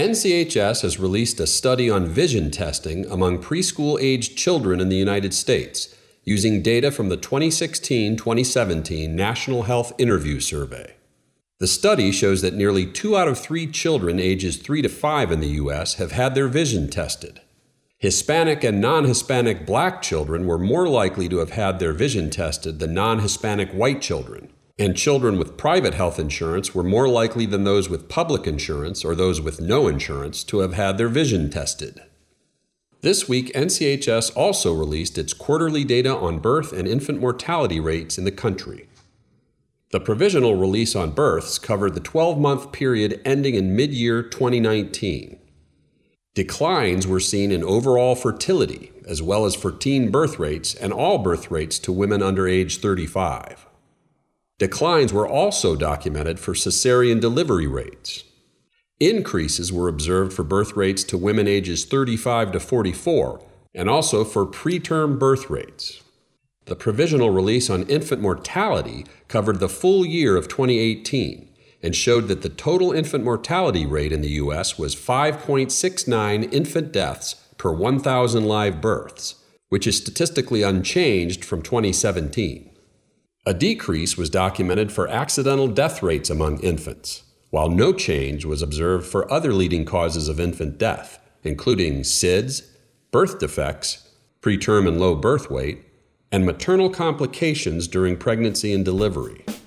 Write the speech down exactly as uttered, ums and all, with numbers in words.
N C H S has released a study on vision testing among preschool-aged children in the United States, using data from the twenty sixteen twenty seventeen National Health Interview Survey. The study shows that nearly two out of three children ages three to five in the U S have had their vision tested. Hispanic and non-Hispanic black children were more likely to have had their vision tested than non-Hispanic white children, and children with private health insurance were more likely than those with public insurance or those with no insurance to have had their vision tested. This week, N C H S also released its quarterly data on birth and infant mortality rates in the country. The provisional release on births covered the twelve-month period ending in mid-year twenty nineteen. Declines were seen in overall fertility, as well as for teen birth rates and all birth rates to women under age thirty-five. Declines were also documented for cesarean delivery rates. Increases were observed for birth rates to women ages thirty-five to forty-four, and also for preterm birth rates. The provisional release on infant mortality covered the full year of twenty eighteen and showed that the total infant mortality rate in the U S was five point six nine infant deaths per one thousand live births, which is statistically unchanged from twenty seventeen. A decrease was documented for accidental death rates among infants, while no change was observed for other leading causes of infant death, including S I D S, birth defects, preterm and low birth weight, and maternal complications during pregnancy and delivery.